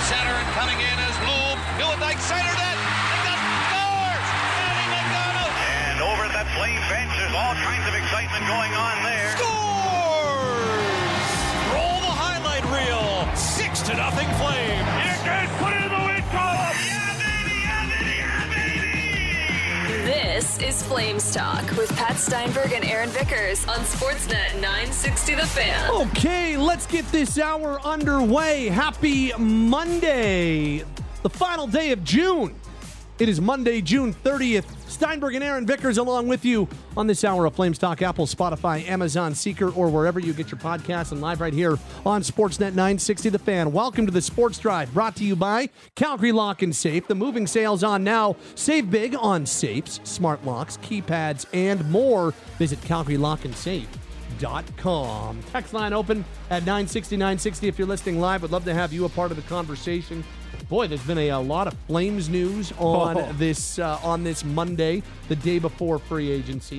center and coming in as Loom. Newendike centered it. And that scores! Danny McDonald! And over at that Flame bench, there's all kinds of excitement going on there. Scores! Roll the highlight reel. 6-0 Flame. You can put it in the win column. Yeah, baby! Yeah, baby! Yeah, baby! This is Flames Talk with Pat Steinberg and Aaron Vickers on Sportsnet 960 The Fan. Okay, let's get this hour underway. Happy Monday, the final day of June. It is Monday, June 30th. Steinberg and Aaron Vickers along with you on this hour of Flames Talk, Apple, Spotify, Amazon, Seeker, or wherever you get your podcasts, and live right here on Sportsnet 960 The Fan. Welcome to the Sports Drive, brought to you by Calgary Lock and Safe. The moving sale's on now. Save big on safes, smart locks, keypads, and more. Visit CalgaryLockandSafe.com. Text line open at 960-960 if you're listening live. Would love to have you a part of the conversation. Boy, there's been a lot of Flames news on this Monday, the day before free agency.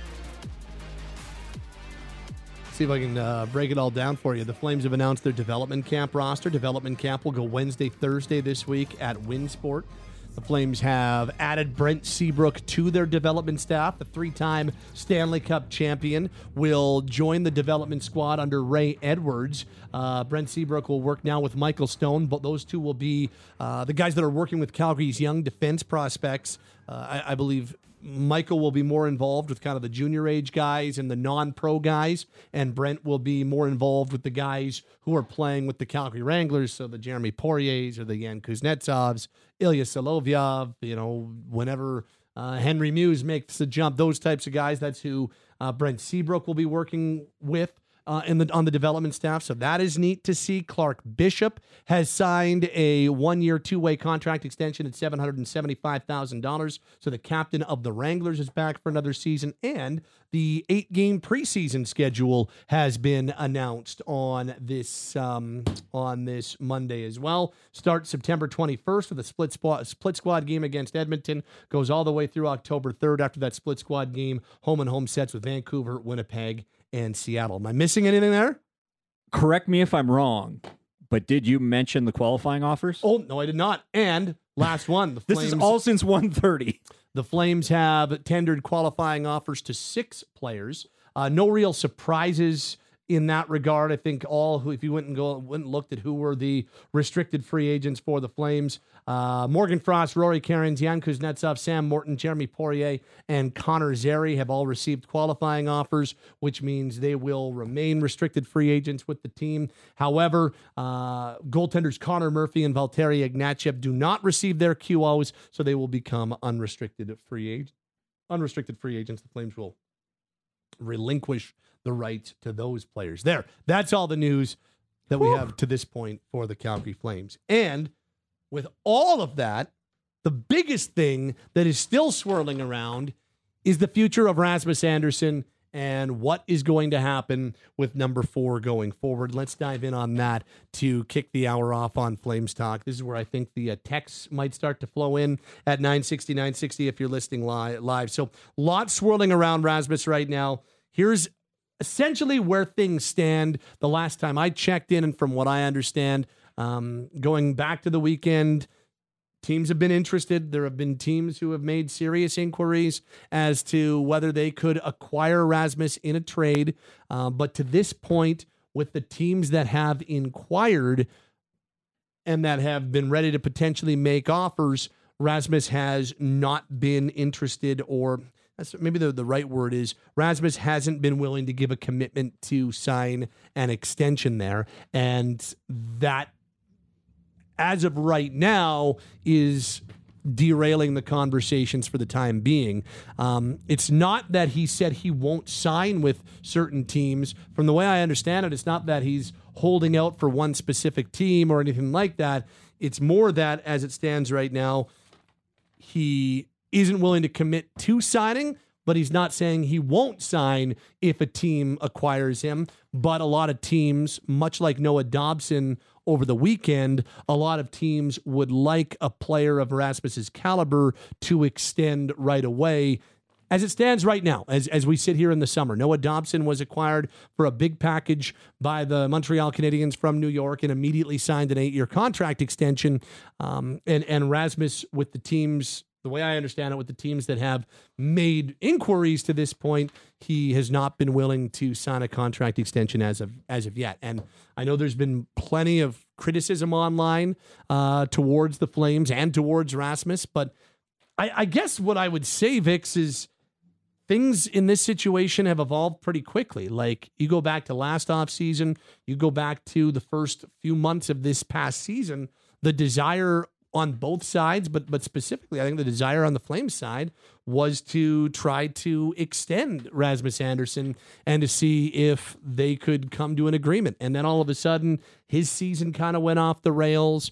See if I can break it all down for you. The Flames have announced their development camp roster. Development camp will go Wednesday, Thursday this week at Winsport. The Flames have added Brent Seabrook to their development staff. The three-time Stanley Cup champion will join the development squad under Ray Edwards. Brent Seabrook will work now with Michael Stone, but those two will be the guys that are working with Calgary's young defense prospects. I believe Michael will be more involved with kind of the junior age guys and the non-pro guys, and Brent will be more involved with the guys who are playing with the Calgary Wranglers, so the Jeremy Poiriers or the Yan Kuznetsovs, Ilya Solovyov, whenever Henry Muse makes the jump, those types of guys, that's who Brent Seabrook will be working with on the development staff. So that is neat to see. Clark Bishop has signed a 1-year, 2-way contract extension at $775,000. So the captain of the Wranglers is back for another season. And the 8-game preseason schedule has been announced on this Monday as well. Starts September 21st with a split squad game against Edmonton. Goes all the way through October 3rd after that split squad game. Home and home sets with Vancouver, Winnipeg, and Seattle. Am I missing anything there? Correct me if I'm wrong, but did you mention the qualifying offers? Oh, no, I did not. And last one. This is all since 1:30. The Flames have tendered qualifying offers to 6 players. No real surprises in that regard. I think if you went and looked at who were the restricted free agents for the Flames, Morgan Frost, Rory Cairns, Yan Kuznetsov, Sam Morton, Jeremy Poirier, and Connor Zary have all received qualifying offers, which means they will remain restricted free agents with the team. However, goaltenders Connor Murphy and Valtteri Ignatieff do not receive their QOs, so they will become unrestricted free agents. The Flames will relinquish the rights to those players. That's all the news that we have to this point for the Calgary Flames. And with all of that, the biggest thing that is still swirling around is the future of Rasmus Andersson and what is going to happen with number 4 going forward. Let's dive in on that to kick the hour off on Flames Talk. This is where I think the texts might start to flow in at 960 if you're listening live. So lots swirling around Rasmus right now. Here's essentially where things stand the last time I checked in, and from what I understand, going back to the weekend, teams have been interested. There have been teams who have made serious inquiries as to whether they could acquire Rasmus in a trade. But to this point, with the teams that have inquired and that have been ready to potentially make offers, Rasmus has not been interested, or that's maybe the right word is Rasmus hasn't been willing to give a commitment to sign an extension there. And that, as of right now, is derailing the conversations for the time being. It's not that he said he won't sign with certain teams. From the way I understand it, it's not that he's holding out for one specific team or anything like that. It's more that, as it stands right now, he isn't willing to commit to signing, but he's not saying he won't sign if a team acquires him. But a lot of teams, much like Noah Dobson over the weekend, a lot of teams would like a player of Rasmus's caliber to extend right away. as it stands right now, as we sit here in the summer, Noah Dobson was acquired for a big package by the Montreal Canadiens from New York and immediately signed an 8-year contract extension. And Rasmus with the teams, the way I understand it, with the teams that have made inquiries to this point, he has not been willing to sign a contract extension as of yet. And I know there's been plenty of criticism online towards the Flames and towards Rasmus, but I guess what I would say, Vix, is things in this situation have evolved pretty quickly. Like, you go back to last offseason, you go back to the first few months of this past season, the desire on both sides, but specifically, I think the desire on the Flames side was to try to extend Rasmus Andersson and to see if they could come to an agreement. And then all of a sudden, his season kind of went off the rails,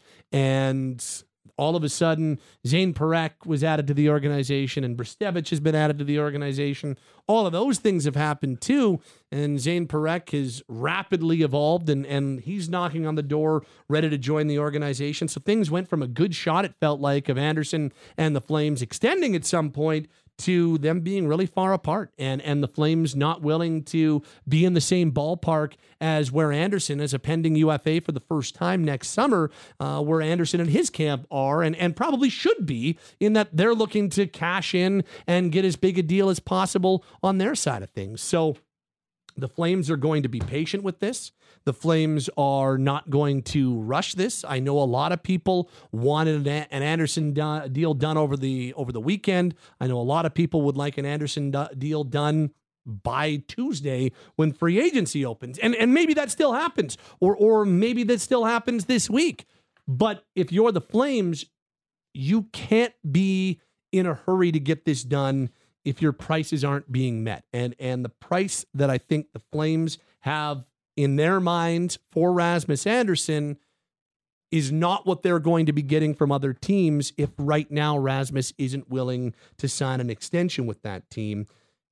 and all of a sudden, Zane Parekh was added to the organization, and Bristevich has been added to the organization. All of those things have happened too, and Zane Parekh has rapidly evolved, and he's knocking on the door, ready to join the organization. So things went from a good shot, it felt like, of Andersson and the Flames extending at some point to them being really far apart, and the Flames not willing to be in the same ballpark as where Andersson is a pending UFA for the first time next summer, where Andersson and his camp are, and probably should be, in that they're looking to cash in and get as big a deal as possible on their side of things. So the Flames are going to be patient with this. The Flames are not going to rush this. I know a lot of people wanted an Andersson deal done over the weekend. I know a lot of people would like an Andersson deal done by Tuesday when free agency opens. And maybe that still happens, or maybe that still happens this week. But if you're the Flames, you can't be in a hurry to get this done if your prices aren't being met. And the price that I think the Flames have in their minds for Rasmus Andersson is not what they're going to be getting from other teams if right now Rasmus isn't willing to sign an extension with that team.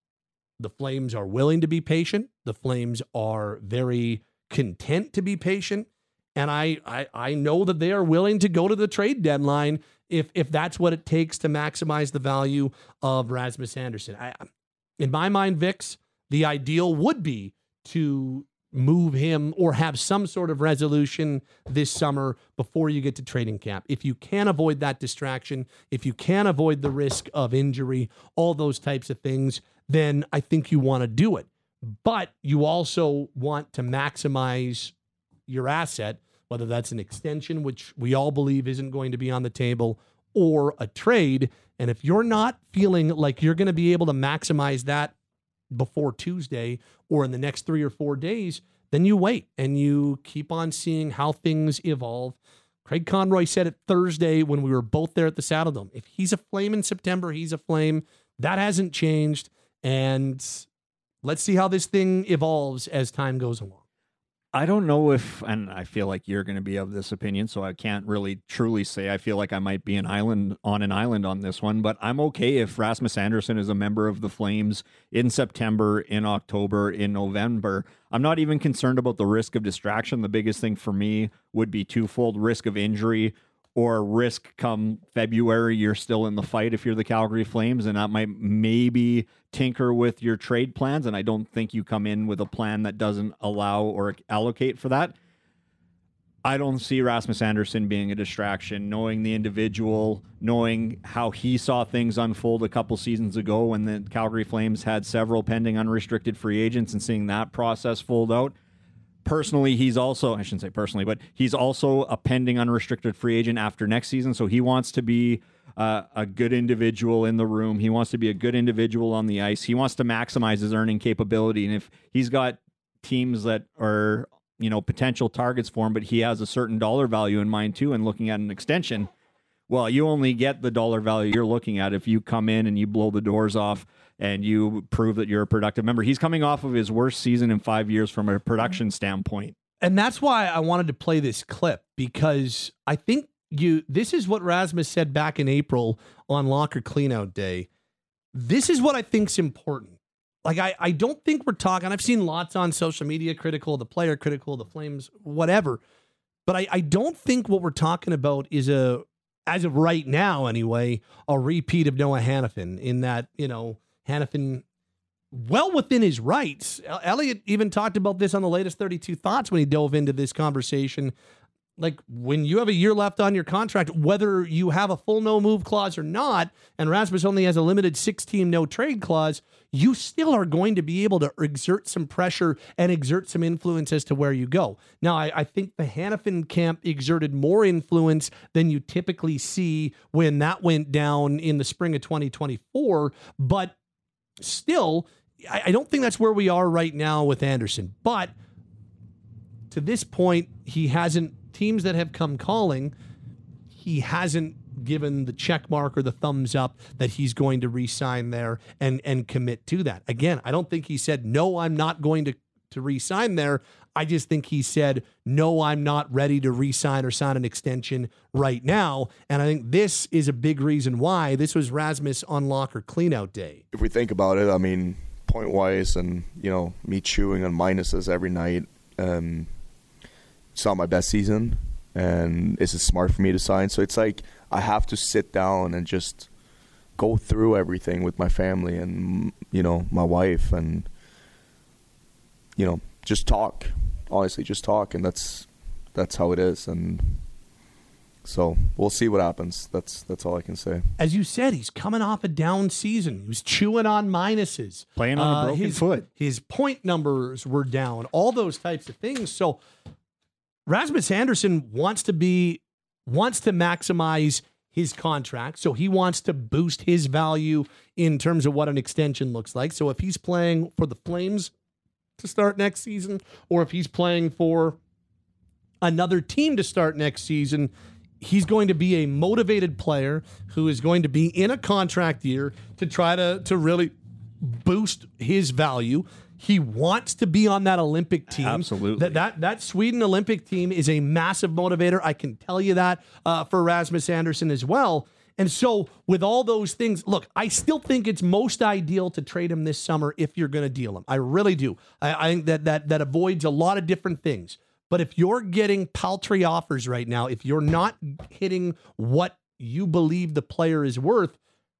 The Flames are willing to be patient. The Flames are very content to be patient. And I know that they are willing to go to the trade deadline if that's what it takes to maximize the value of Rasmus Andersson. In my mind, Vix, the ideal would be to move him or have some sort of resolution this summer before you get to training camp. If you can avoid that distraction, if you can avoid the risk of injury, all those types of things, then I think you want to do it. But you also want to maximize your asset, whether that's an extension, which we all believe isn't going to be on the table, or a trade. And if you're not feeling like you're going to be able to maximize that before Tuesday or in the next 3 or 4 days, then you wait and you keep on seeing how things evolve. Craig Conroy said it Thursday when we were both there at the Saddledome. If he's a Flame in September, he's a Flame. That hasn't changed. And let's see how this thing evolves as time goes along. I don't know if, and I feel like you're going to be of this opinion, so I can't really truly say I feel like I might be on an island on this one, but I'm okay if Rasmus Andersson is a member of the Flames in September, in October, in November. I'm not even concerned about the risk of distraction. The biggest thing for me would be twofold: risk of injury, or risk come February, you're still in the fight if you're the Calgary Flames, and that might maybe tinker with your trade plans. And I don't think you come in with a plan that doesn't allow or allocate for that. I don't see Rasmus Andersson being a distraction, knowing the individual, knowing how he saw things unfold a couple seasons ago when the Calgary Flames had several pending unrestricted free agents, and seeing that process fold out. Personally, he's also, I shouldn't say personally, but he's also a pending unrestricted free agent after next season. So he wants to be a good individual in the room. He wants to be a good individual on the ice. He wants to maximize his earning capability. And if he's got teams that are, potential targets for him, but he has a certain dollar value in mind too, and looking at an extension, well, you only get the dollar value you're looking at if you come in and you blow the doors off and you prove that you're a productive member. He's coming off of his worst season in 5 years from a production standpoint. And that's why I wanted to play this clip, because I think this is what Rasmus said back in April on Locker Cleanout Day. This is what I think's important. Like, I don't think we're talking, I've seen lots on social media critical of the player, critical of the Flames, whatever. But I don't think what we're talking about is as of right now anyway, a repeat of Noah Hanifin, in that, Hanifin well within his rights. Elliot even talked about this on the latest 32 Thoughts when he dove into this conversation. Like, when you have a year left on your contract, whether you have a full no-move clause or not, and Rasmus only has a limited 6-team no-trade clause, you still are going to be able to exert some pressure and exert some influence as to where you go. Now, I think the Hanifin camp exerted more influence than you typically see when that went down in the spring of 2024, but still, I don't think that's where we are right now with Anderson. But to this point, he hasn't, teams that have come calling, he hasn't given the check mark or the thumbs up that he's going to re-sign there and commit to that. Again, I don't think he said, no, I'm not going to re-sign there. I just think he said, no, I'm not ready to re-sign or sign an extension right now. And I think this is a big reason why this was Rasmus on locker cleanout day. If we think about it, I mean, point-wise and, me chewing on minuses every night, it's not my best season, and it's smart for me to sign. So it's like I have to sit down and just go through everything with my family and, my wife and, just talk. Honestly, just talk, and that's how it is. And so we'll see what happens. That's all I can say. As you said, he's coming off a down season. He was chewing on minuses. Playing on a broken foot. His point numbers were down, all those types of things. So Rasmus Andersson wants to maximize his contract. So he wants to boost his value in terms of what an extension looks like. So if he's playing for the Flames to start next season, or if he's playing for another team to start next season, he's going to be a motivated player who is going to be in a contract year to try to really boost his value. He wants to be on that Olympic team. Absolutely. That Sweden Olympic team is a massive motivator. I can tell you that for Rasmus Andersson as well. And so with all those things, look, I still think it's most ideal to trade him this summer if you're going to deal him. I really do. I think that avoids a lot of different things. But if you're getting paltry offers right now, if you're not hitting what you believe the player is worth,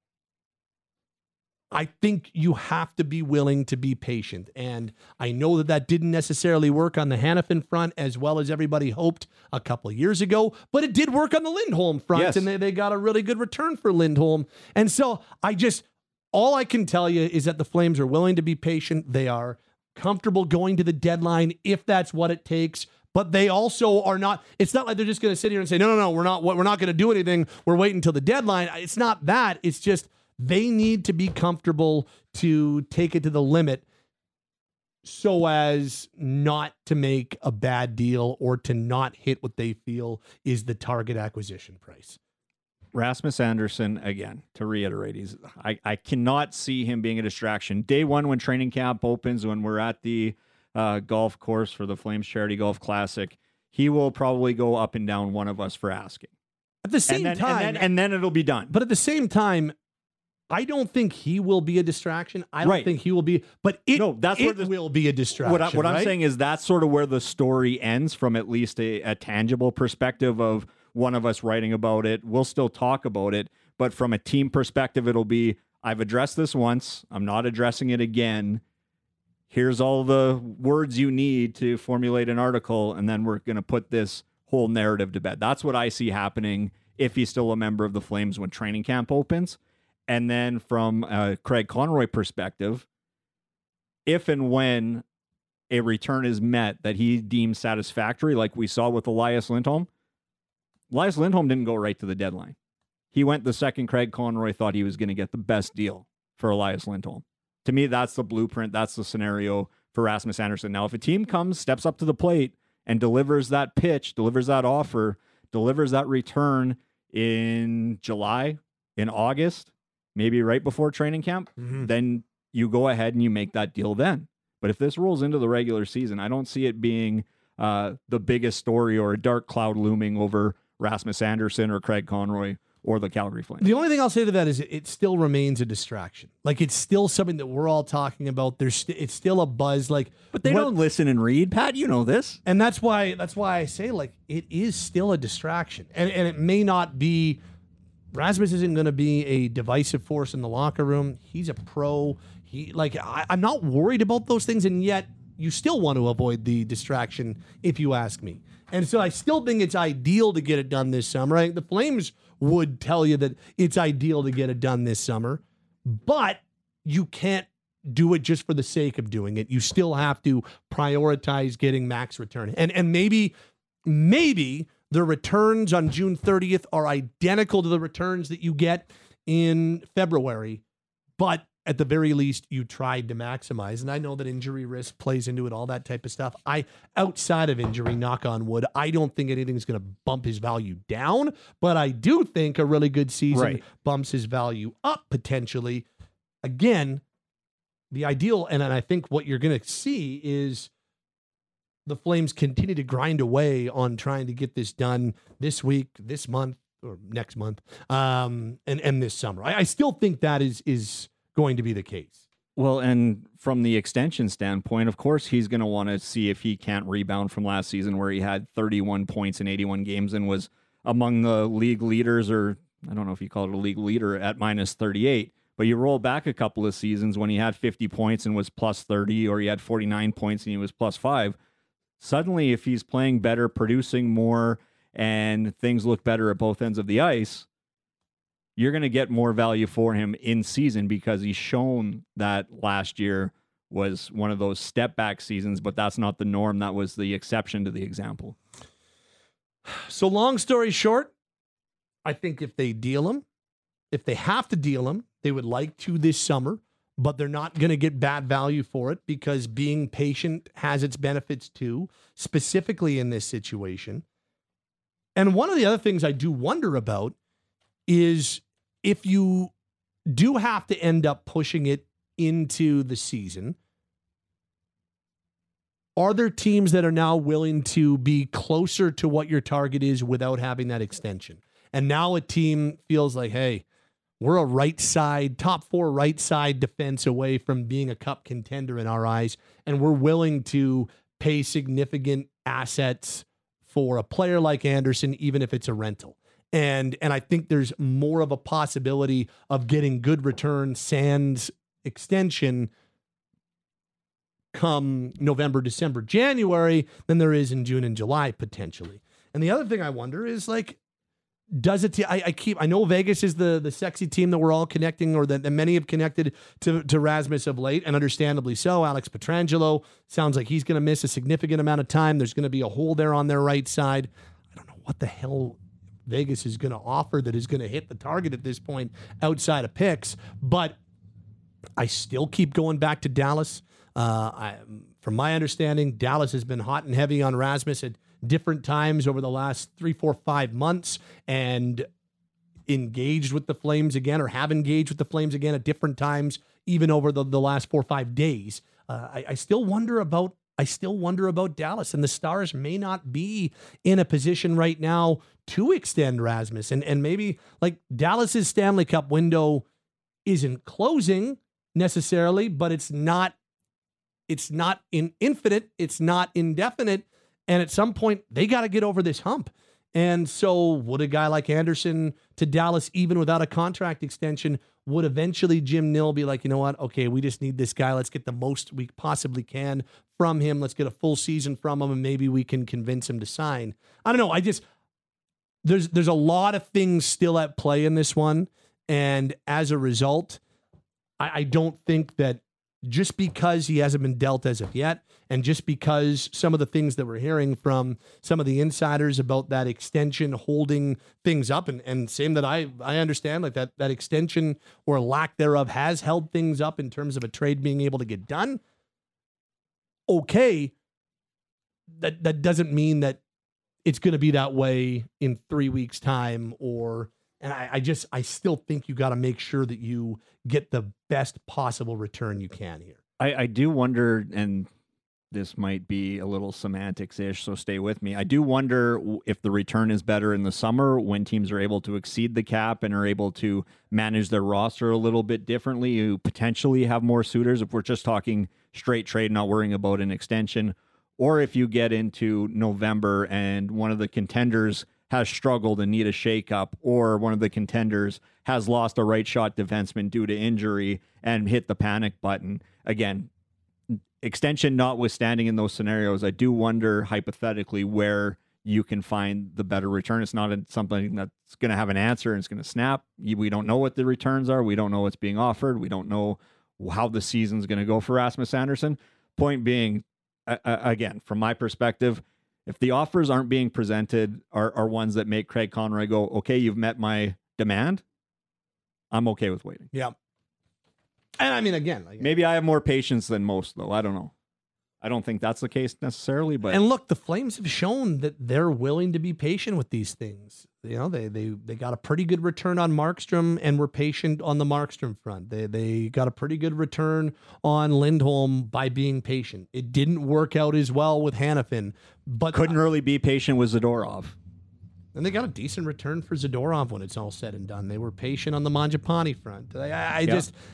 I think you have to be willing to be patient. And I know that didn't necessarily work on the Hanifin front as well as everybody hoped a couple of years ago, but it did work on the Lindholm front, yes. And they got a really good return for Lindholm. And so all I can tell you is that the Flames are willing to be patient. They are comfortable going to the deadline if that's what it takes. But they also are not, it's not like they're just going to sit here and say, no, we're not going to do anything. We're waiting until the deadline. It's not that. It's just, they need to be comfortable to take it to the limit so as not to make a bad deal or to not hit what they feel is the target acquisition price. Rasmus Andersson, again, to reiterate, I cannot see him being a distraction. Day one when training camp opens, when we're at the golf course for the Flames Charity Golf Classic, he will probably go up and down one of us for asking. At the same time, and then it'll be done. But at the same time, I don't think he will be a distraction. I don't think he will be, but it will be a distraction. What I'm saying is that's sort of where the story ends from at least a tangible perspective of one of us writing about it. We'll still talk about it, but from a team perspective, it'll be, I've addressed this once. I'm not addressing it again. Here's all the words you need to formulate an article, and then we're going to put this whole narrative to bed. That's what I see happening if he's still a member of the Flames when training camp opens. And then from a Craig Conroy perspective, if and when a return is met that he deems satisfactory, like we saw with Elias Lindholm didn't go right to the deadline. He went the second Craig Conroy thought he was going to get the best deal for Elias Lindholm. To me, that's the blueprint. That's the scenario for Rasmus Andersson. Now, if a team steps up to the plate and delivers that pitch, delivers that offer, delivers that return in July, in August, maybe right before training camp, then you go ahead and you make that deal then. But if this rolls into the regular season, I don't see it being the biggest story or a dark cloud looming over Rasmus Andersson or Craig Conroy or the Calgary Flames. The only thing I'll say to that is it still remains a distraction. Like, it's still something that we're all talking about. It's still a buzz. But they don't listen and read, Pat. You know this, and that's why I say it is still a distraction, and it may not be Rasmus isn't going to be a divisive force in the locker room. He's a pro. I'm not worried about those things, and yet you still want to avoid the distraction, if you ask me. And so I still think it's ideal to get it done this summer. I think the Flames would tell you that it's ideal to get it done this summer, but you can't do it just for the sake of doing it. You still have to prioritize getting max return. And maybe the returns on June 30th are identical to the returns that you get in February, but at the very least, you tried to maximize. And I know that injury risk plays into it, all that type of stuff. Outside of injury, knock on wood, I don't think anything's going to bump his value down, but I do think a really good season bumps his value up potentially. Again, the ideal, and I think what you're going to see is the Flames continue to grind away on trying to get this done this week, this month, or next month, and this summer. I still think that is going to be the case. Well, and from the extension standpoint, of course, he's going to want to see if he can't rebound from last season where he had 31 points in 81 games and was among the league leaders, or I don't know if you call it a league leader, at minus 38. But you roll back a couple of seasons when he had 50 points and was plus 30, or he had 49 points and he was plus 5. Suddenly, if he's playing better, producing more, and things look better at both ends of the ice, you're going to get more value for him in season because he's shown that last year was one of those step back seasons, but that's not the norm. That was the exception to the example. So long story short, I think if they deal him, if they have to deal him, they would like to this summer, but they're not going to get bad value for it because being patient has its benefits too, specifically in this situation. And one of the other things I do wonder about is if you do have to end up pushing it into the season, are there teams that are now willing to be closer to what your target is without having that extension? And now a team feels like, hey, we're a right side, top 4 right side defense away from being a cup contender in our eyes, and we're willing to pay significant assets for a player like Anderson, even if it's a rental. And I think there's more of a possibility of getting good return sans extension come November, December, January than there is in June and July potentially. And the other thing I wonder is, like, does it? I know Vegas is the sexy team that we're all connecting, or that many have connected to Rasmus of late, and understandably so. Alex Pietrangelo sounds like he's going to miss a significant amount of time. There's going to be a hole there on their right side. I don't know what the hell Vegas is going to offer that is going to hit the target at this point outside of picks, but I still keep going back to Dallas. From my understanding, Dallas has been hot and heavy on Rasmus at different times over the last 3, 4, 5 months, and engaged with the Flames again, or have engaged with the Flames again at different times, even over the last 4 or 5 days. I still wonder about Dallas, and the Stars may not be in a position right now to extend Rasmus, and maybe, like, Dallas's Stanley Cup window isn't closing necessarily, but it's not infinite, it's not indefinite. And at some point, they got to get over this hump. And so would a guy like Anderson to Dallas, even without a contract extension, would eventually Jim Nill be like, you know what? Okay, we just need this guy. Let's get the most we possibly can from him. Let's get a full season from him, and maybe we can convince him to sign. I don't know. There's a lot of things still at play in this one. And as a result, I don't think that just because he hasn't been dealt as of yet, and just because some of the things that we're hearing from some of the insiders about that extension holding things up, and same that I understand, like that extension or lack thereof has held things up in terms of a trade being able to get done. Okay, that doesn't mean that it's going to be that way in 3 weeks' time, and I still think you got to make sure that you get the best possible return you can here. I do wonder, and this might be a little semantics-ish, so stay with me. I do wonder if the return is better in the summer when teams are able to exceed the cap and are able to manage their roster a little bit differently. You potentially have more suitors if we're just talking straight trade, not worrying about an extension. Or if you get into November and one of the contenders has struggled and need a shakeup, or one of the contenders has lost a right shot defenseman due to injury and hit the panic button. Again, extension notwithstanding in those scenarios, I do wonder hypothetically where you can find the better return. It's not something that's going to have an answer and it's going to snap. We don't know what the returns are. We don't know what's being offered. We don't know how the season's going to go for Rasmus Andersson. Point being, again, from my perspective, if the offers aren't being presented are ones that make Craig Conroy go, okay, you've met my demand, I'm okay with waiting. Yeah. And I mean, again, maybe I have more patience than most, though. I don't know. I don't think that's the case necessarily, but and look, the Flames have shown that they're willing to be patient with these things. You know, they got a pretty good return on Markstrom and were patient on the Markstrom front. They got a pretty good return on Lindholm by being patient. It didn't work out as well with Hanifin, but couldn't really be patient with Zadorov. And they got a decent return for Zadorov when it's all said and done. They were patient on the Mangiapane front. I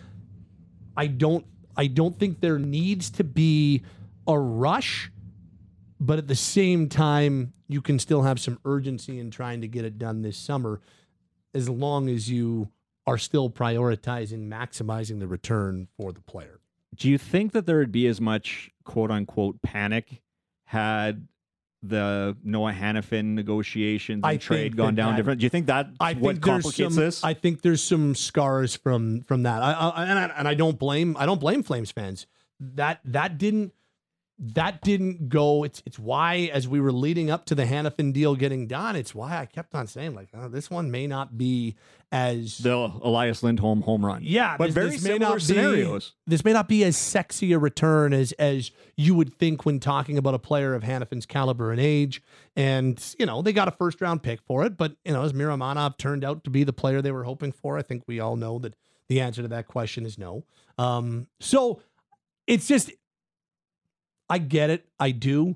don't think there needs to be a rush, but at the same time, you can still have some urgency in trying to get it done this summer, as long as you are still prioritizing maximizing the return for the player. Do you think that there would be as much quote unquote panic had the Noah Hanifin negotiations and trade gone down different? Do you think that what complicates this? I think there's some scars from that. I don't blame Flames fans. That didn't go. It's why, as we were leading up to the Hanifin deal getting done, it's why I kept on saying, like, this one may not be as the Elias Lindholm home run. Yeah, but very similar scenarios. This may not be as sexy a return as you would think when talking about a player of Hanifin's caliber and age. And, they got a first round pick for it, but, as Miromanov turned out to be the player they were hoping for, I think we all know that the answer to that question is no. So it's just, I get it. I do.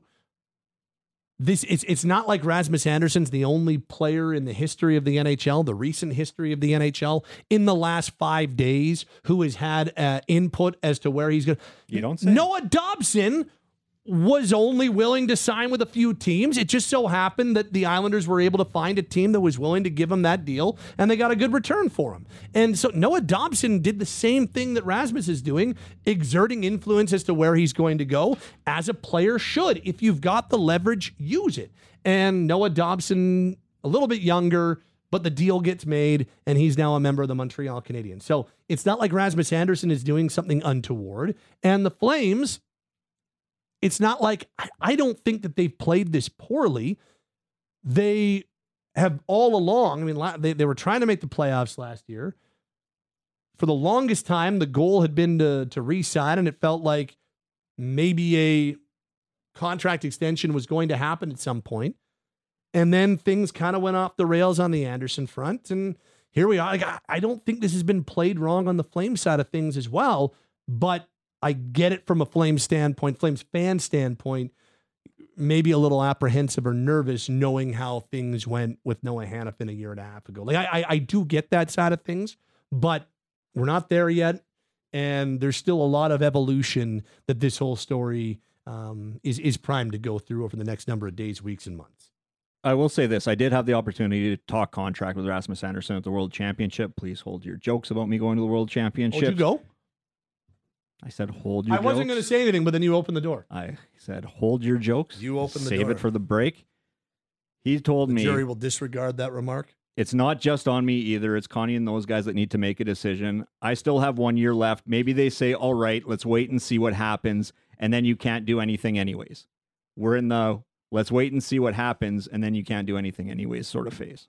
It's not like Rasmus Andersson's the only player in the history of the NHL, the recent history of the NHL, in the last 5 days who has had input as to where he's going. You don't say. Noah Dobson was only willing to sign with a few teams. It just so happened that the Islanders were able to find a team that was willing to give him that deal, and they got a good return for him. And so Noah Dobson did the same thing that Rasmus is doing, exerting influence as to where he's going to go, as a player should. If you've got the leverage, use it. And Noah Dobson, a little bit younger, but the deal gets made, and he's now a member of the Montreal Canadiens. So it's not like Rasmus Andersson is doing something untoward. And the Flames, it's not like, I don't think that they've played this poorly. They have all along, they were trying to make the playoffs last year. For the longest time, the goal had been to re-sign, and it felt like maybe a contract extension was going to happen at some point. And then things kind of went off the rails on the Andersson front, and here we are. I don't think this has been played wrong on the Flames side of things as well, but I get it from a Flames standpoint, Flames fan standpoint, maybe a little apprehensive or nervous knowing how things went with Noah Hanifin a year and a half ago. I do get that side of things, but we're not there yet. And there's still a lot of evolution that this whole story is primed to go through over the next number of days, weeks, and months. I will say this. I did have the opportunity to talk contract with Rasmus Andersson at the World Championship. Please hold your jokes about me going to the World Championship. Oh, did you go? I said, hold your jokes. I wasn't going to say anything, but then you opened the door. I said, hold your jokes. You opened the door. Save it for the break. He told me. The jury will disregard that remark. It's not just on me either. It's Connie and those guys that need to make a decision. I still have 1 year left. Maybe they say, all right, let's wait and see what happens. And then you can't do anything anyways. We're in the let's wait and see what happens. And then you can't do anything anyways sort of phase.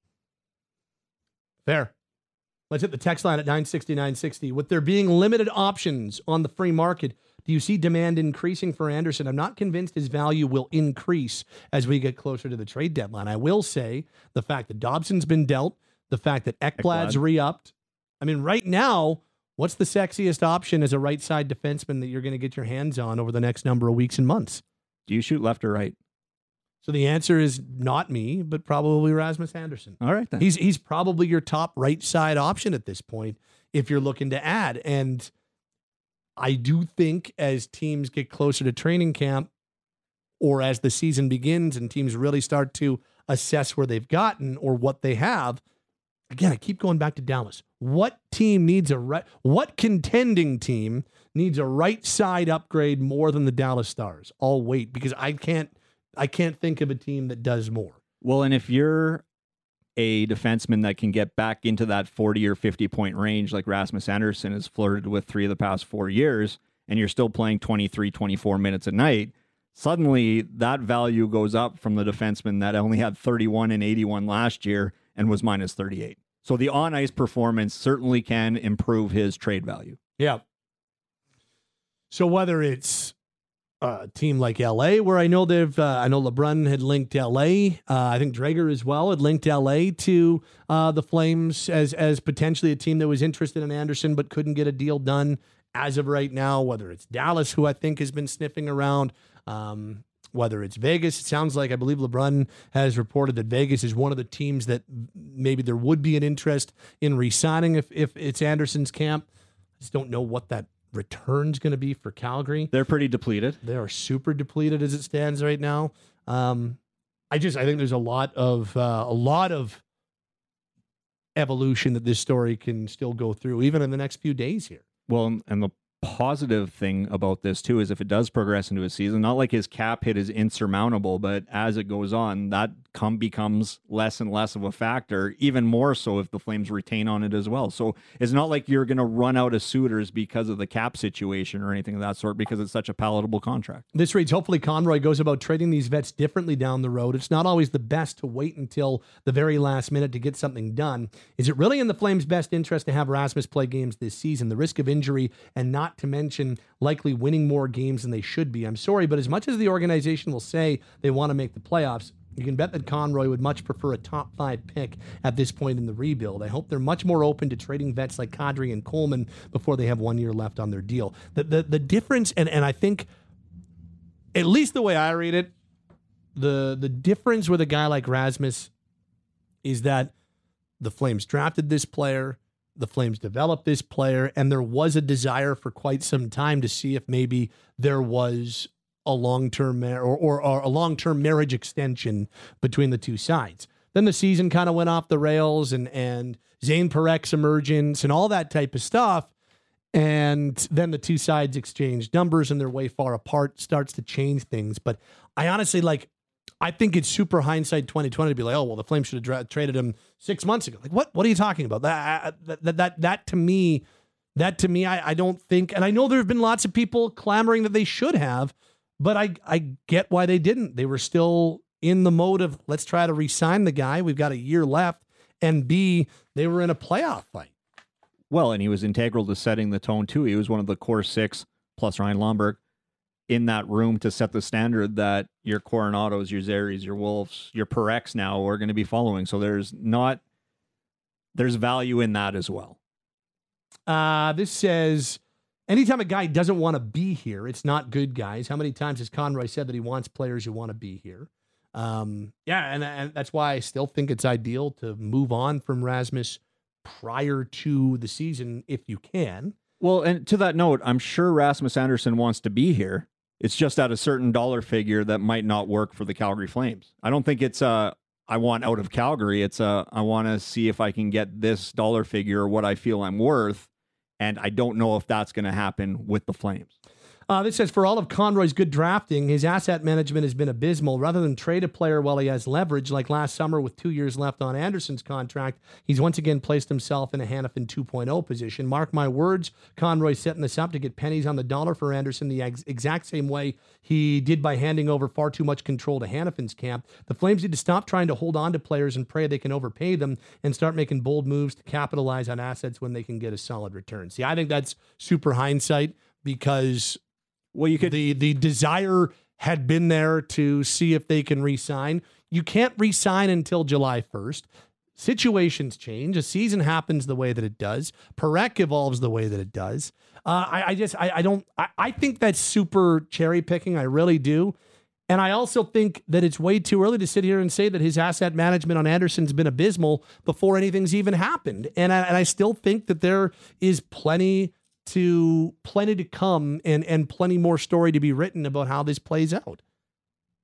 Fair. Let's hit the text line at 960-960. With there being limited options on the free market, do you see demand increasing for Andersson? I'm not convinced his value will increase as we get closer to the trade deadline. I will say the fact that Dobson's been dealt, the fact that Ekblad's re-upped. Right now, what's the sexiest option as a right side defenseman that you're going to get your hands on over the next number of weeks and months? Do you shoot left or right? So the answer is not me, but probably Rasmus Andersson. All right, then. He's probably your top right side option at this point if you're looking to add. And I do think as teams get closer to training camp or as the season begins and teams really start to assess where they've gotten or what they have. Again, I keep going back to Dallas. What team needs what contending team needs a right side upgrade more than the Dallas Stars? I'll wait because I can't think of a team that does more. Well, and if you're a defenseman that can get back into that 40 or 50 point range like Rasmus Andersson has flirted with 3 of the past 4 years, and you're still playing 23, 24 minutes a night, suddenly that value goes up from the defenseman that only had 31 and 81 last year and was minus 38. So the on-ice performance certainly can improve his trade value. Yeah. So whether it's a team like LA, where I know I know LeBrun had linked LA. I think Drager as well had linked LA to the Flames as potentially a team that was interested in Anderson but couldn't get a deal done as of right now. Whether it's Dallas, who I think has been sniffing around, whether it's Vegas. It sounds like, I believe LeBrun has reported that Vegas is one of the teams that maybe there would be an interest in re-signing if it's Anderson's camp. I just don't know what that return's going to be for Calgary. They're pretty depleted. They are super depleted as it stands right now. I think there's a lot of evolution that this story can still go through, even in the next few days here. Well, and the positive thing about this too is if it does progress into a season, not like his cap hit is insurmountable, but as it goes on, that becomes less and less of a factor, even more so if the Flames retain on it as well. So it's not like you're going to run out of suitors because of the cap situation or anything of that sort, because it's such a palatable contract. This reads, hopefully Conroy goes about trading these vets differently down the road. It's not always the best to wait until the very last minute to get something done. Is it really in the Flames' best interest to have Rasmus play games this season? The risk of injury, and not to mention likely winning more games than they should be. I'm sorry, but as much as the organization will say they want to make the playoffs, you can bet that Conroy would much prefer a top 5 pick at this point in the rebuild. I hope they're much more open to trading vets like Kadri and Coleman before they have 1 year left on their deal. The difference, and I think, at least the way I read it, the difference with a guy like Rasmus is that the Flames drafted this player, the Flames developed this player, and there was a desire for quite some time to see if maybe there was a long-term or a long-term marriage extension between the two sides. Then the season kind of went off the rails and Zane Parek's emergence and all that type of stuff. And then the two sides exchanged numbers and they're way far apart, starts to change things. But I honestly, I think it's super hindsight 2020 to be like, oh, well, the Flames should have traded him 6 months ago. Like, what are you talking about? That to me, I don't think, and I know there have been lots of people clamoring that they should have, but I get why they didn't. They were still in the mode of, let's try to re-sign the guy. We've got a year left. And B, they were in a playoff fight. Well, and he was integral to setting the tone, too. He was one of the core 6, plus Ryan Lomberg, in that room to set the standard that your Coronados, your Zaries, your Wolves, your Parek's now are going to be following. So there's value in that as well. This says, anytime a guy doesn't want to be here, it's not good, guys. How many times has Conroy said that he wants players who want to be here? And that's why I still think it's ideal to move on from Rasmus prior to the season if you can. Well, and to that note, I'm sure Rasmus Andersson wants to be here. It's just at a certain dollar figure that might not work for the Calgary Flames. I don't think it's I want out of Calgary. It's I want to see if I can get this dollar figure or what I feel I'm worth. And I don't know if that's going to happen with the Flames. This says, for all of Conroy's good drafting, his asset management has been abysmal. Rather than trade a player while he has leverage, like last summer with 2 years left on Anderson's contract, he's once again placed himself in a Hanifin 2.0 position. Mark my words, Conroy's setting this up to get pennies on the dollar for Anderson the exact same way he did by handing over far too much control to Hanifin's camp. The Flames need to stop trying to hold on to players and pray they can overpay them and start making bold moves to capitalize on assets when they can get a solid return. See, I think that's super hindsight because... Well, you could the desire had been there to see if they can re-sign. You can't re-sign until July 1st. Situations change. A season happens the way that it does. Parek evolves the way that it does. I think that's super cherry picking. I really do. And I also think that it's way too early to sit here and say that his asset management on Anderson's been abysmal before anything's even happened. And I still think that there is plenty to come and plenty more story to be written about how this plays out.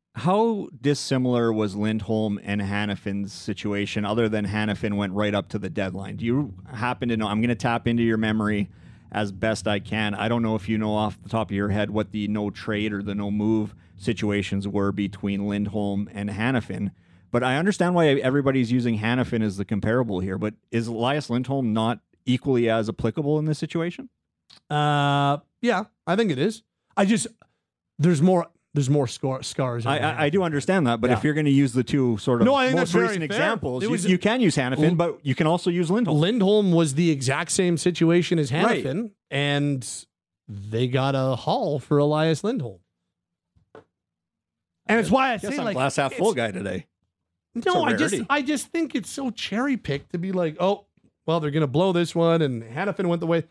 How dissimilar was Lindholm and Hannafin's situation other than Hannafin went right up to the deadline? Do you happen to know? I'm going to tap into your memory as best I can. I don't know if you know off the top of your head what the no trade or the no move situations were between Lindholm and Hannafin, but I understand why everybody's using Hannafin as the comparable here. But is Elias Lindholm not equally as applicable in this situation? Yeah, I think it is. There's more scars. I do understand that, but Yeah. if you're going to use the two sort of No, I think most that's very recent fair. examples, It was- you can use Hannafin, but you can also use Lindholm. Lindholm was the exact same situation as Hannafin, and they got a haul for Elias Lindholm. And it's why I Guess say, I'm like, glass half full guy today. no, It's a rarity. I just think it's so cherry picked to be like, oh, well, they're going to blow this one, and Hannafin went the way.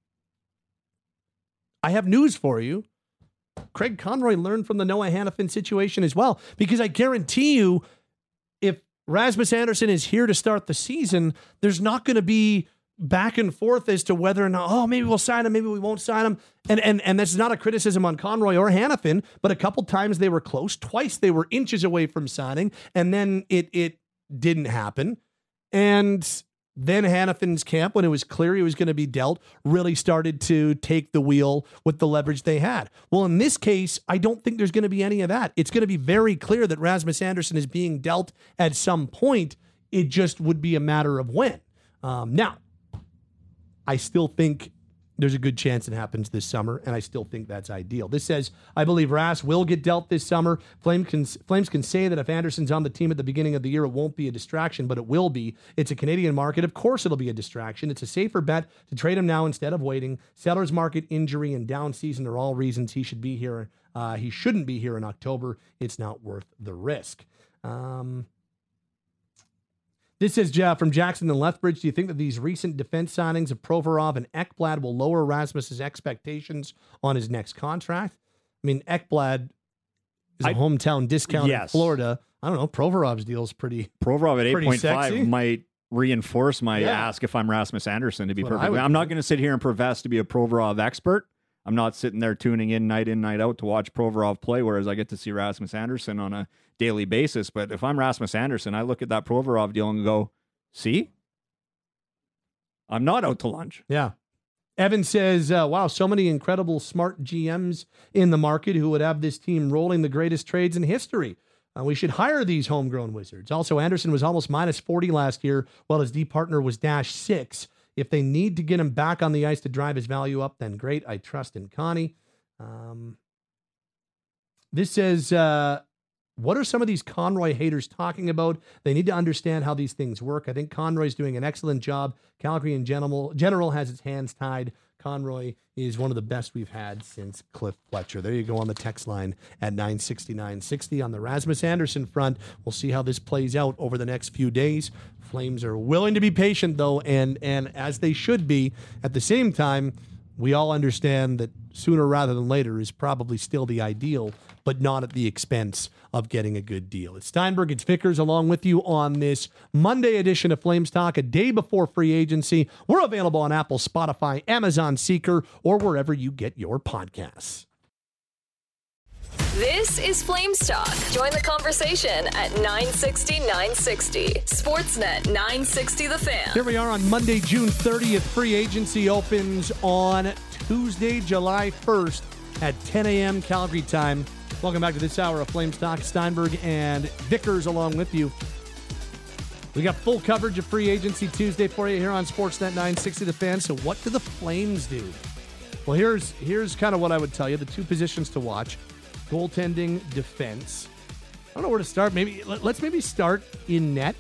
I have news for you. Craig Conroy learned from the Noah Hannafin situation as well, because I guarantee you, if Rasmus Andersson is here to start the season, there's not going to be back and forth as to whether or not, oh, maybe we'll sign him, maybe we won't sign him. And that's not a criticism on Conroy or Hannafin, but a couple times they were close. Twice they were inches away from signing, and then it didn't happen. And then Hannafin's camp, when it was clear he was going to be dealt, really started to take the wheel with the leverage they had. Well, in this case, I don't think there's going to be any of that. It's going to be very clear that Rasmus Andersson is being dealt at some point. It just would be a matter of when. Now, I still think there's a good chance it happens this summer, and I still think that's ideal. This says, I believe Rass will get dealt this summer. Flames can say that if Anderson's on the team at the beginning of the year, it won't be a distraction, but it will be. It's a Canadian market. Of course it'll be a distraction. It's a safer bet to trade him now instead of waiting. Seller's market, injury, and down season are all reasons he should be here. He shouldn't be here in October. It's not worth the risk. This is from Jackson and Lethbridge. Do you think that these recent defense signings of Provorov and Ekblad will lower Rasmus's expectations on his next contract? I mean, Ekblad is a hometown discount in Florida. I don't know. Provorov's deal is pretty. Provorov at pretty 8.5 sexy. might reinforce my ask if I'm Rasmus Andersson, to be That's what I perfectly. would I'm not do. going to sit here and profess to be a Provorov expert. I'm not sitting there tuning in, night out to watch Provorov play, whereas I get to see Rasmus Andersson on a daily basis. But if I'm Rasmus Andersson, I look at that Provorov deal and go, see? I'm not out to lunch. Yeah. Evan says, wow, so many incredible smart GMs in the market who would have this team rolling the greatest trades in history. We should hire these homegrown wizards. Also, Andersson was almost minus 40 last year, while his D partner was -6. If they need to get him back on the ice to drive his value up, then great. I trust in Connie. This says, what are some of these Conroy haters talking about? They need to understand how these things work. I think Conroy's doing an excellent job. Calgary in general has its hands tied. Conroy is one of the best we've had since Cliff Fletcher. There you go on the text line at 960-960. On the Rasmus Andersson front, we'll see how this plays out over the next few days. Flames are willing to be patient, though, and as they should be. At the same time, we all understand that sooner rather than later is probably still the ideal, but not at the expense of getting a good deal. It's Steinberg, it's Vickers along with you on this Monday edition of Flames Talk, a day before free agency. We're available on Apple, Spotify, Amazon Seeker, or wherever you get your podcasts. This is Flames Talk. Join the conversation at 960-960. Sportsnet 960 The Fan. Here we are on Monday, June 30th. Free agency opens on Tuesday, July 1st at 10 a.m. Calgary time. Welcome back to this hour of Flames Talk. Steinberg and Vickers along with you. We got full coverage of free agency Tuesday for you here on Sportsnet 960 The Fan. So what do the Flames do? Well, here's kind of what I would tell you. The two positions to watch. Goaltending, defense. I don't know where to start. Let's start in net.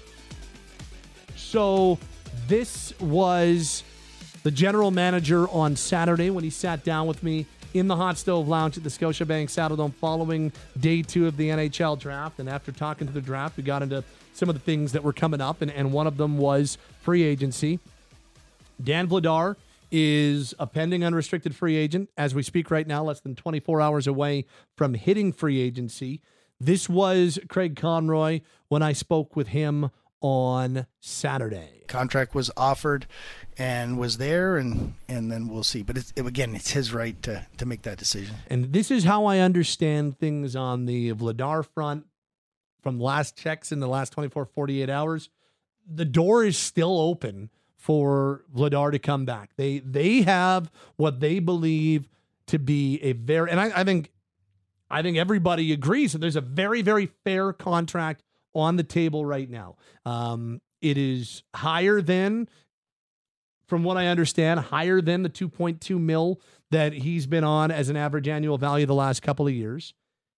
So this was the general manager on Saturday when he sat down with me in the Hot Stove Lounge at the Scotiabank Saddledome following day 2 of the NHL draft. And after talking to the draft, we got into some of the things that were coming up, and one of them was free agency. Dan Vladar is a pending unrestricted free agent as we speak right now, less than 24 hours away from hitting free agency. This was Craig Conroy when I spoke with him on Saturday. Contract was offered and was there, and then we'll see. But it's his right to make that decision. And this is how I understand things on the Vladar front from last checks in the last 24, 48 hours. The door is still open for Vladar to come back. They have what they believe to be a very, and I think everybody agrees that there's a very, very fair contract on the table right now. It is higher than, from what I understand, higher than the 2.2 mil that he's been on as an average annual value the last couple of years.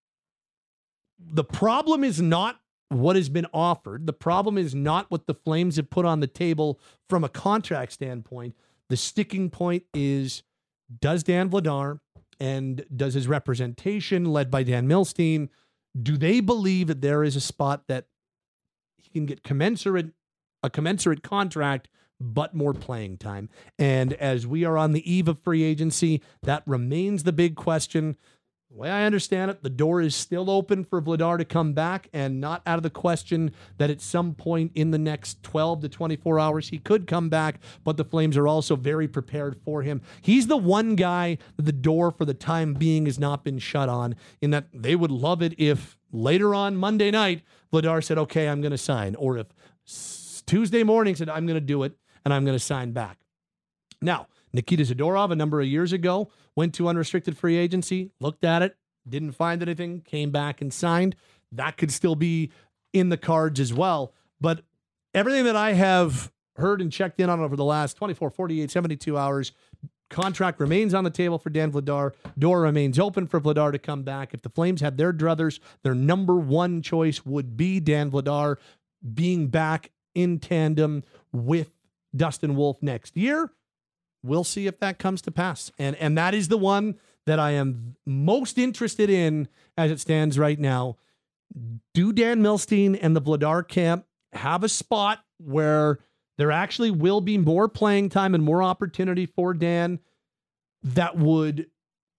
The problem is not what has been offered. The problem is not what the Flames have put on the table from a contract standpoint. The sticking point is, does Dan Vladar and does his representation, led by Dan Milstein, do they believe that there is a spot that he can get a commensurate contract, but more playing time? And as we are on the eve of free agency, that remains the big question. The way I understand it, the door is still open for Vladar to come back, and not out of the question that at some point in the next 12 to 24 hours he could come back, but the Flames are also very prepared for him. He's the one guy that the door for the time being has not been shut on, in that they would love it if later on Monday night Vladar said, okay, I'm going to sign, or if Tuesday morning said, I'm going to do it and I'm going to sign back. Now, Nikita Zadorov, a number of years ago, went to unrestricted free agency, looked at it, didn't find anything, came back and signed. That could still be in the cards as well. But everything that I have heard and checked in on over the last 24, 48, 72 hours, contract remains on the table for Dan Vladar. Door remains open for Vladar to come back. If the Flames had their druthers, their number one choice would be Dan Vladar being back in tandem with Dustin Wolf next year. We'll see if that comes to pass. And that is the one that I am most interested in as it stands right now. Do Dan Milstein and the Vladar camp have a spot where there actually will be more playing time and more opportunity for Dan that would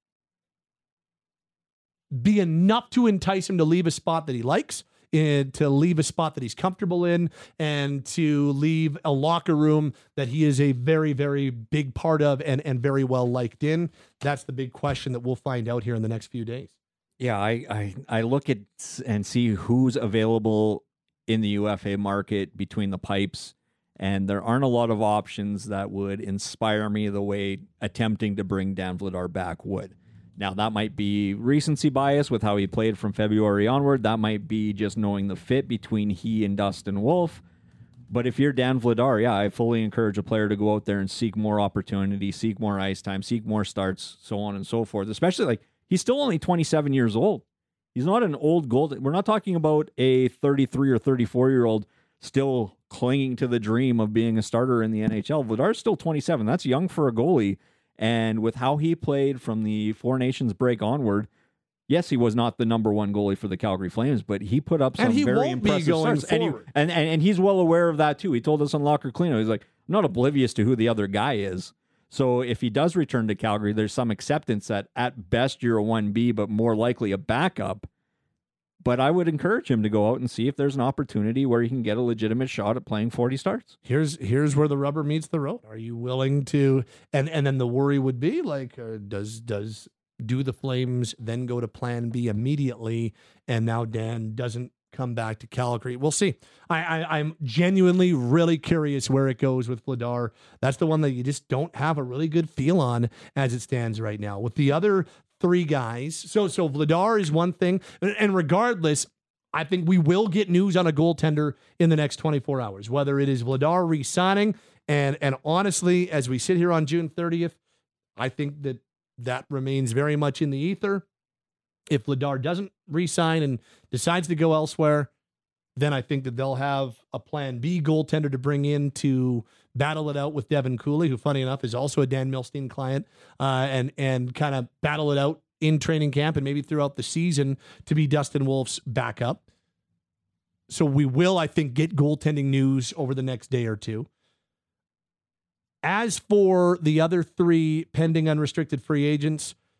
be enough to entice him to leave a spot that he likes, and to leave a spot that he's comfortable in, and to leave a locker room that he is a very, very big part of and very well liked in? That's the big question that we'll find out here in the next few days. Yeah, I look at and see who's available in the UFA market between the pipes, and there aren't a lot of options that would inspire me the way attempting to bring Dan Vladar back would. Now, that might be recency bias with how he played from February onward. That might be just knowing the fit between he and Dustin Wolf. But if you're Dan Vladar, yeah, I fully encourage a player to go out there and seek more opportunity, seek more ice time, seek more starts, so on and so forth. Especially, like, he's still only 27 years old. He's not an old gold. We're not talking about a 33 or 34-year-old still clinging to the dream of being a starter in the NHL. Vladar's still 27. That's young for a goalie. And with how he played from the Four Nations break onward, yes, he was not the number one goalie for the Calgary Flames, but he put up some very impressive starts. And he's well aware of that too. He told us on Locker Cleano, he's like, I'm not oblivious to who the other guy is. So if he does return to Calgary, there's some acceptance that at best you're a 1B, but more likely a backup. But I would encourage him to go out and see if there's an opportunity where he can get a legitimate shot at playing 40 starts. Here's where the rubber meets the road. Are you willing to? And then the worry would be like, do the Flames then go to Plan B immediately? And now Dan doesn't come back to Calgary. We'll see. I'm genuinely really curious where it goes with Vladar. That's the one that you just don't have a really good feel on as it stands right now. With the other three guys, so Vladar is one thing, and regardless, I think we will get news on a goaltender in the next 24 hours, whether it is Vladar re-signing, and honestly, as we sit here on June 30th, I think that remains very much in the ether. If Vladar doesn't re-sign and decides to go elsewhere, then I think that they'll have a Plan B goaltender to bring in to battle it out with Devin Cooley, who, funny enough, is also a Dan Milstein client, and kind of battle it out in training camp and maybe throughout the season to be Dustin Wolf's backup. So we will, I think, get goaltending news over the next day or two. As for the other three pending unrestricted free agents,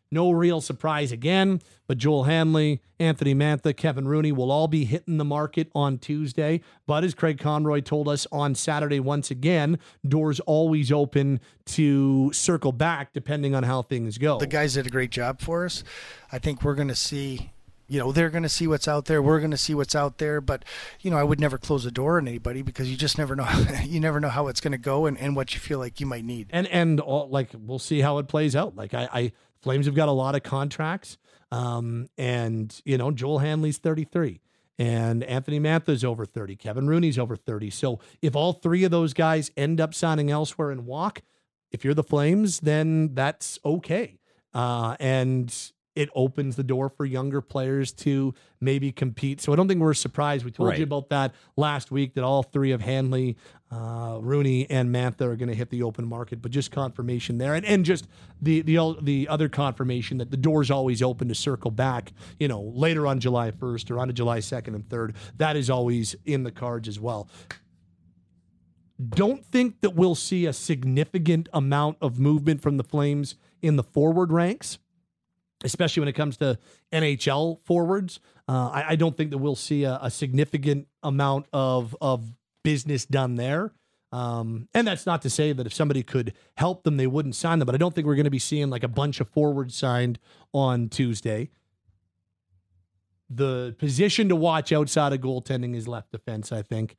No real surprise again, but Joel Hanley, Anthony Mantha, Kevin Rooney will all be hitting the market on Tuesday. But as Craig Conroy told us on Saturday, once again, doors always open to circle back depending on how things go. The guys did a great job for us. I think we're going to see, they're going to see what's out there. We're going to see what's out there. But, I would never close the door on anybody because you just never know. You never know how it's going to go and what you feel like you might need. And we'll see how it plays out. Flames have got a lot of contracts. And Joel Hanley's 33 and Anthony Mantha's over 30. Kevin Rooney's over 30. So if all three of those guys end up signing elsewhere and walk, if you're the Flames, then that's okay. And it opens the door for younger players to maybe compete. So I don't think we're surprised. We told you about that last week, that all three of Hanley, Rooney, and Mantha are going to hit the open market, but just confirmation there. And just the other confirmation that the door's always open to circle back, later on July 1st or on to July 2nd and 3rd. That is always in the cards as well. Don't think that we'll see a significant amount of movement from the Flames in the forward ranks, especially when it comes to NHL forwards. I don't think that we'll see a significant amount of business done there. And that's not to say that if somebody could help them, they wouldn't sign them. But I don't think we're going to be seeing like a bunch of forwards signed on Tuesday. The position to watch outside of goaltending is left defense, I think.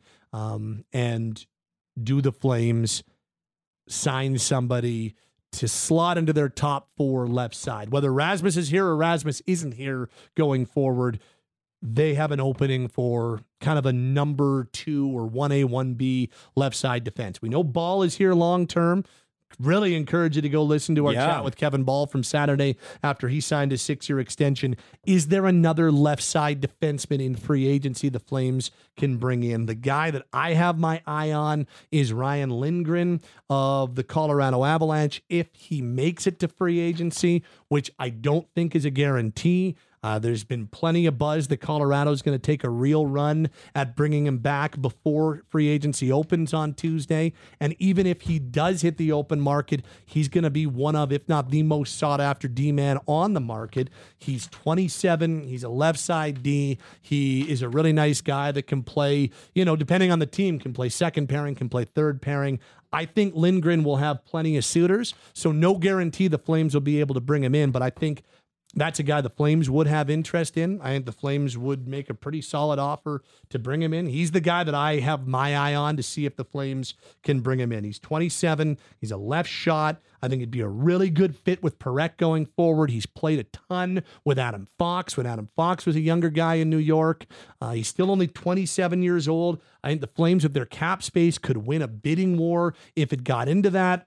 And do the Flames sign somebody to slot into their top four left side? Whether Rasmus is here or Rasmus isn't here going forward, they have an opening for kind of a number 2 or 1A, 1B left side defense. We know Ball is here long term. Really encourage you to go listen to our chat with Kevin Ball from Saturday after he signed his 6-year extension. Is there another left side defenseman in free agency the Flames can bring in? The guy that I have my eye on is Ryan Lindgren of the Colorado Avalanche. If he makes it to free agency, which I don't think is a guarantee, there's been plenty of buzz that Colorado's going to take a real run at bringing him back before free agency opens on Tuesday. And even if he does hit the open market, he's going to be one of, if not the most sought after D-man on the market. He's 27. He's a left side D. He is a really nice guy that can play, depending on the team, can play second pairing, can play third pairing. I think Lindgren will have plenty of suitors. So no guarantee the Flames will be able to bring him in, but I think that's a guy the Flames would have interest in. I think the Flames would make a pretty solid offer to bring him in. He's the guy that I have my eye on to see if the Flames can bring him in. He's 27. He's a left shot. I think it'd be a really good fit with Parekh going forward. He's played a ton with Adam Fox when Adam Fox was a younger guy in New York. He's still only 27 years old. I think the Flames, with their cap space, could win a bidding war if it got into that.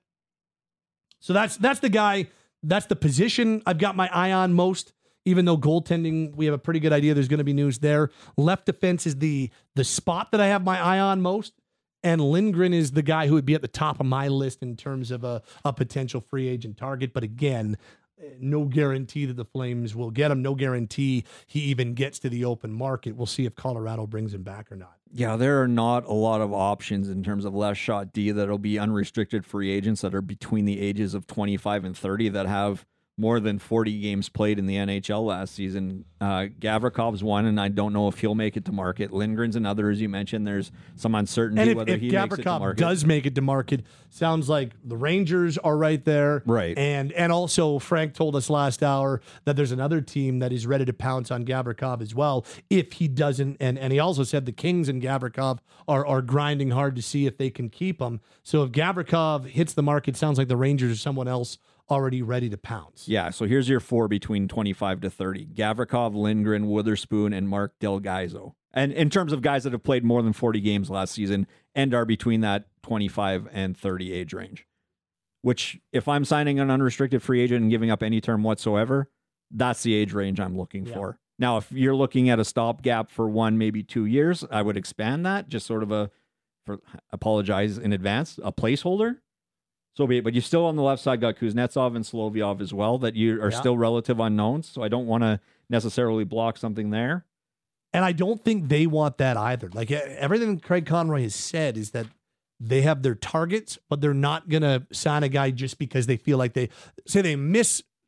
So that's the guy. That's the position I've got my eye on most, even though goaltending, we have a pretty good idea there's going to be news there. Left defense is the spot that I have my eye on most, and Lindgren is the guy who would be at the top of my list in terms of a potential free agent target. But again, no guarantee that the Flames will get him. No guarantee he even gets to the open market. We'll see if Colorado brings him back or not. Yeah, there are not a lot of options in terms of left shot D that'll be unrestricted free agents that are between the ages of 25 and 30 that have more than 40 games played in the NHL last season. Gavrikov's one, and I don't know if he'll make it to market. Lindgren's another, as you mentioned. There's some uncertainty whether he makes it to market. Gavrikov does make it to market, sounds like the Rangers are right there. Right. And also, Frank told us last hour that there's another team that is ready to pounce on Gavrikov as well if he doesn't. And he also said the Kings and Gavrikov are grinding hard to see if they can keep him. So if Gavrikov hits the market, sounds like the Rangers or someone else already ready to pounce. Yeah, so here's your 4 between 25 to 30. Gavrikov, Lindgren, Witherspoon, and Mark Del Gaizo. And in terms of guys that have played more than 40 games last season and are between that 25 and 30 age range, which if I'm signing an unrestricted free agent and giving up any term whatsoever, that's the age range I'm looking for. Now, if you're looking at a stopgap for 1, maybe 2 years, I would expand that, just sort of apologize in advance, a placeholder. So be it. But you still on the left side got Kuznetsov and Solovyov as well that you are still relative unknowns. So I don't want to necessarily block something there. And I don't think they want that either. Like everything Craig Conroy has said is that they have their targets, but they're not going to sign a guy just because they feel like they miss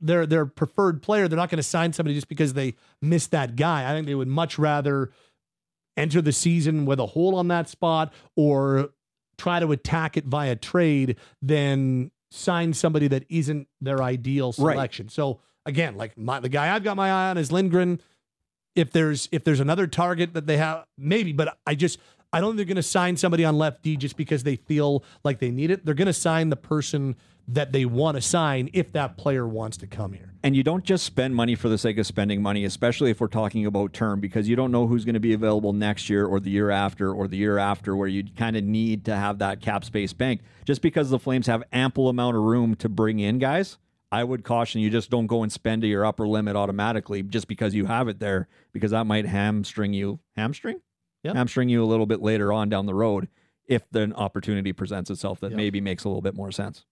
their preferred player. They're not going to sign somebody just because they missed that guy. I think they would much rather enter the season with a hole on that spot or try to attack it via trade than sign somebody that isn't their ideal selection. Right. So again, like the guy I've got my eye on is Lindgren. If there's another target that they have, maybe, but I don't think they're going to sign somebody on left D just because they feel like they need it. They're going to sign the person that they want to sign if that player wants to come here. And you don't just spend money for the sake of spending money, especially if we're talking about term, because you don't know who's going to be available next year or the year after, where you kind of need to have that cap space bank. Just because the Flames have ample amount of room to bring in guys, I would caution you just don't go and spend to your upper limit automatically just because you have it there, because that might hamstring you a little bit later on down the road if an opportunity presents itself that maybe makes a little bit more sense.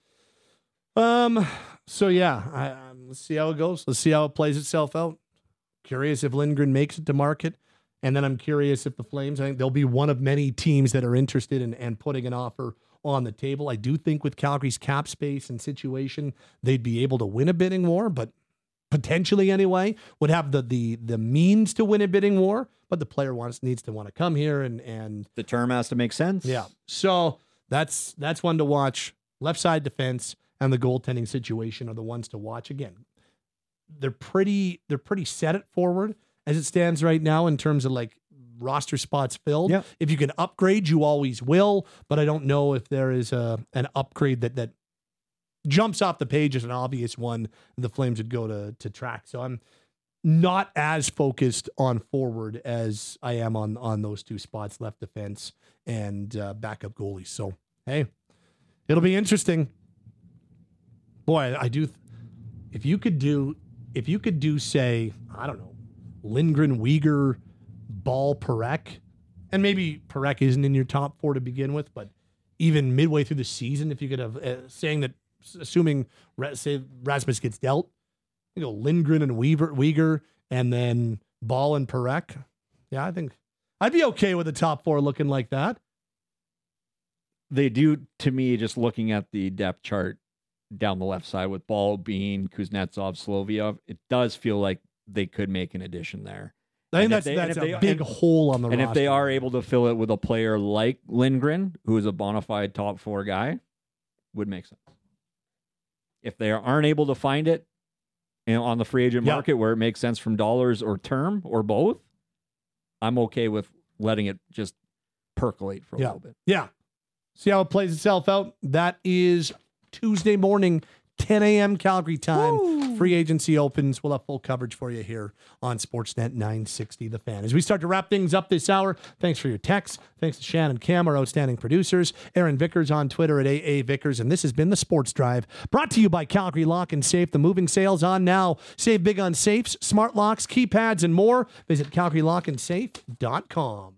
So yeah, let's see how it goes. Let's see how it plays itself out. Curious if Lindgren makes it to market. And then I'm curious if the Flames, I think they'll be one of many teams that are interested in putting an offer on the table. I do think with Calgary's cap space and situation, they'd be able to win a bidding war, but potentially anyway, would have the means to win a bidding war, but the player needs to want to come here and the term has to make sense. Yeah. So that's one to watch. Left side defense and the goaltending situation are the ones to watch. Again, they're pretty set at forward as it stands right now in terms of like roster spots filled. Yep. If you can upgrade, you always will, but I don't know if there is an upgrade that jumps off the page as an obvious one the Flames would go to track. So I'm not as focused on forward as I am on those two spots, left defense and backup goalies. So, hey, it'll be interesting. Boy, I do. If you could do, say, I don't know, Lindgren, Weegar, Ball, Parekh, and maybe Parekh isn't in your top four to begin with, but even midway through the season, if you could have assuming say Rasmus gets dealt, you go Lindgren and Weegar, and then Ball and Parekh. Yeah, I think I'd be okay with the top four looking like that. They do, to me, just looking at the depth chart down the left side with Ball, Bean, Kuznetsov, Sloviov, it does feel like they could make an addition there. I think that's a big hole on the roster. And if they are able to fill it with a player like Lindgren, who is a bona fide top four guy, would make sense. If they aren't able to find it on the free agent market where it makes sense from dollars or term or both, I'm okay with letting it just percolate for a little bit. Yeah. See how it plays itself out. That is Tuesday morning, 10 a.m. Calgary time. Woo. Free agency opens. We'll have full coverage for you here on Sportsnet 960 The Fan. As we start to wrap things up this hour, thanks for your texts. Thanks to Shannon Cam, our outstanding producers. Aaron Vickers on Twitter at AA Vickers. And this has been The Sports Drive, brought to you by Calgary Lock and Safe. The moving sale's on now. Save big on safes, smart locks, keypads, and more. Visit CalgaryLockandSafe.com.